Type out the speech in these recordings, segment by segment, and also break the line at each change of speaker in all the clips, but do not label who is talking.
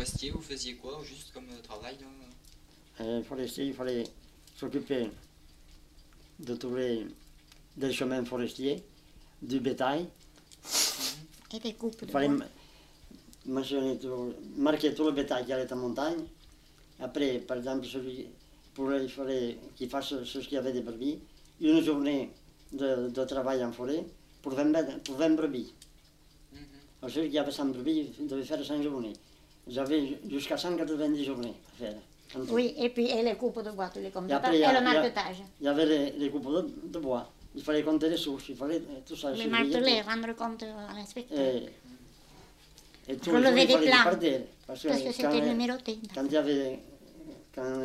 forestier, vous faisiez quoi, juste comme travail
Forestier, il fallait s'occuper de tous des chemins forestiers, du bétail.
Et des coupes de
Il fallait
bois.
marquer tout le bétail qui allait en montagne. Après, par exemple, il fallait qu'il fasse ce qu'il y avait des brebis. Une journée de travail en forêt pour 20 brebis. Alors, celui qui avait 100 brebis devait faire 5 journées. J'avais jusqu'à 190 journées à faire.
Oui, et puis et les coupes de bois, tu les comptes pas,
après,
et le marquetage.
Il y avait les coupes de bois. Il fallait compter les souches, il fallait tout ça.
Les marteler, rendre compte à l'inspecteur.
Et tout le jour, il fallait partir.
Parce que c'était numéroté.
Quand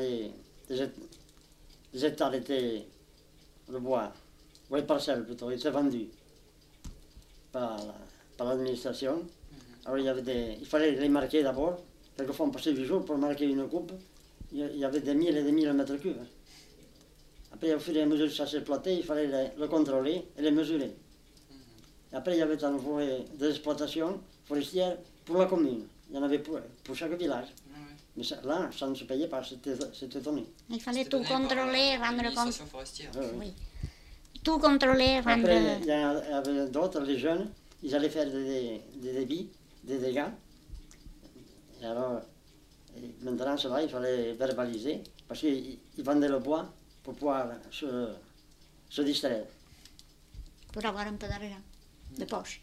les hectares étaient, le bois, ou les parcelles plutôt, étaient vendus par l'administration, alors il fallait les marquer d'abord. Quelquefois on passait 8 jours pour marquer une coupe. Il y avait des mille et des mille mètres cubes. Après, au fur et à mesure que ça s'exploitait, il fallait le contrôler et les mesurer. Et après, il y avait dans le forêt des exploitations forestières pour la commune. Il y en avait pour chaque village. Mais là, ça ne se payait pas, c'était donné.
Il fallait tout contrôler, rendre compte.
Forestière.
Oui. Tout contrôler, rendre...
Après, il y en avait d'autres, les jeunes, ils allaient faire des débits, des dégâts. Et alors, maintenant, cela, il fallait verbaliser, parce qu'ils vendaient le bois pour pouvoir se distraire.
Pour avoir un peu d'argent de poche.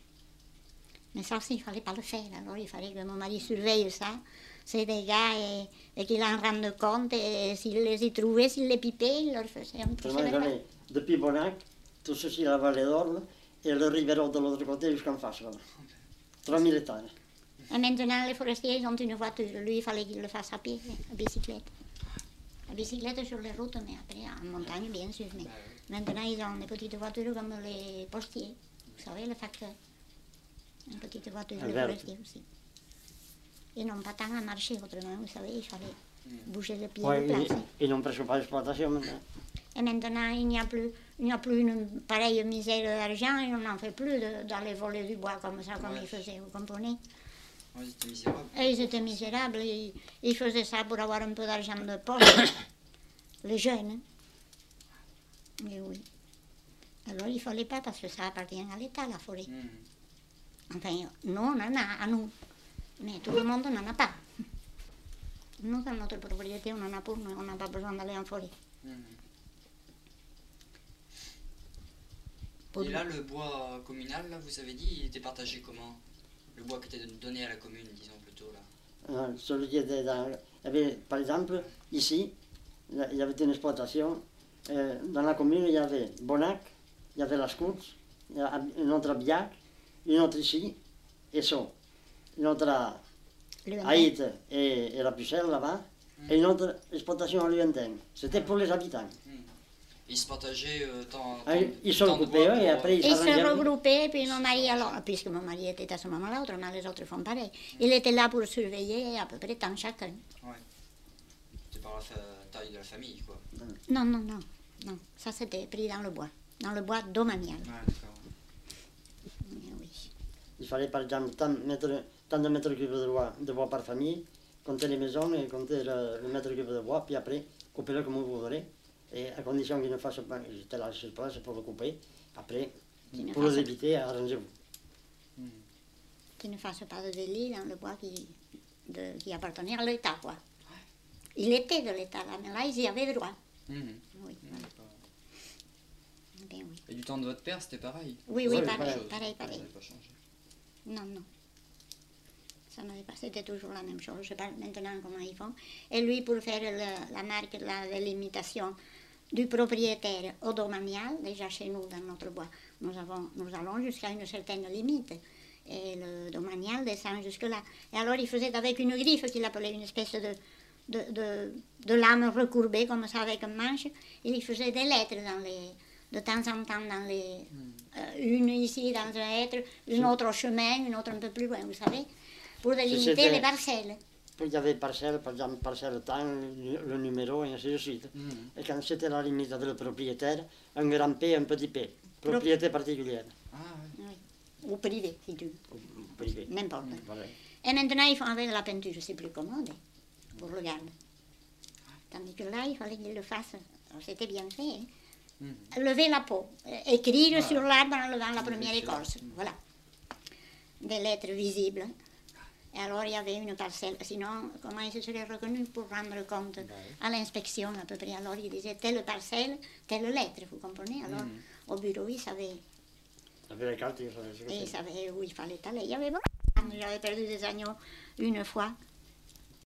Mais ça aussi, il ne fallait pas le faire. Alors, il fallait que mon mari surveille ça, ces dégâts, et qu'il en rende compte. Et s'il les y trouvait, s'il les pipait, il leur faisait un procès.
Depuis Bonac, tout ceci, la vallée d'Orle, et le Rivero de l'autre côté jusqu'en face. 3000 hectares.
Et maintenant, les forestiers, ils ont une voiture. Lui, il fallait qu'il le fasse à pied, à bicyclette. La bicyclette sur les routes, mais après, en montagne, bien sûr. Mais maintenant, ils ont des petites voitures comme les postiers. Vous savez, le facteur. Une petite voiture de forestier aussi. Ils n'ont pas tant à marcher autrement, vous savez, il fallait bouger le pied de place.
Ils n'ont presque pas d'exploitation maintenant.
Et maintenant, il n'y a plus une pareille misère d'argent, et on n'en fait plus d'aller voler du bois comme ça, comme ils faisaient, vous comprenez?
Ils étaient misérables.
Et ils étaient misérables, ils faisaient ça pour avoir un peu d'argent de poche, les jeunes. Mais oui. Alors il ne fallait pas, parce que ça appartient à l'État, la forêt. Enfin, nous, on en a à nous, mais tout le monde n'en a pas. Nous, dans notre propriété, on en a pour nous, on n'a pas besoin d'aller en forêt.
Et là, le bois communal, là, vous avez dit, il était partagé comment? Le bois qui était donné à la commune, disons plutôt, là.
Celui qui était dans... par exemple, ici, il y avait une exploitation. Dans la commune, il y avait Bonac, il y avait la Scource, une autre à Biac, une autre ici, et ça. Une autre à Haït et la Pucelle, là-bas, et une autre exploitation à Luentin. C'était pour les habitants.
Ils se partageaient
ils se regroupaient, et après
ils se regroupaient, et puis mon mari, alors, puisque mon mari était à ce moment-là, autrement les autres font pareil. Il était là pour surveiller à peu près tant chacun.
Ouais. C'était par la taille de la famille, quoi.
Non, non, non, non. Ça, c'était pris dans le bois domanial.
Ouais, d'accord.
Oui.
Il fallait, par exemple, tant de mètres cubes de bois par famille, compter les maisons et compter le mètre cube de bois, puis après, couper-le comme vous voudrez. Et à condition qu'il ne fasse pas, j'étais là sur place pour le couper, après, pour le débiter, arrangez-vous.
Qu'il ne fasse pas de délit dans le bois qui appartenait à l'État, quoi. Il était de l'État, là, mais là, ils y avaient droit. Oui, voilà. Ben, oui.
Et du temps de votre père, c'était pareil?
Oui, pareil.
Ça n'avait pas changé.
Non, non. Ça n'avait pas, c'était toujours la même chose. Je ne sais pas maintenant comment ils font. Et lui, pour faire la marque, la délimitation du propriétaire au domanial, déjà chez nous, dans notre bois, nous allons jusqu'à une certaine limite. Et le domanial descend jusque-là. Et alors, il faisait avec une griffe qu'il appelait une espèce de lame recourbée, comme ça, avec un manche. Il faisait des lettres de temps en temps dans les... une ici dans un être, une autre au chemin, une autre un peu plus loin, vous savez, pour délimiter les parcelles.
Il y avait parcelle, par exemple, parcelle temps, le numéro, et ainsi de suite. Et quand c'était la limite de le propriétaire, un grand P, un petit P. Propriété particulière.
Ah,
oui. Ou privé, si tu veux.
Privé.
N'importe.
Voilà.
Et maintenant, ils font avec la peinture, c'est plus commode pour le garder. Tandis que là, il fallait qu'il le fasse. Alors, c'était bien fait. Hein. Lever la peau, écrire sur l'arbre en levant la première écorce. Voilà. Des lettres visibles. Et alors, il y avait une parcelle. Sinon, comment il se serait reconnu pour rendre compte à l'inspection à peu près? Alors, il disait telle parcelle, telle lettre, vous comprenez? Alors, au bureau, il savait.
Avec les cartes,
Et il savait où il fallait aller. Il y avait bon. J'avais perdu des agneaux une fois.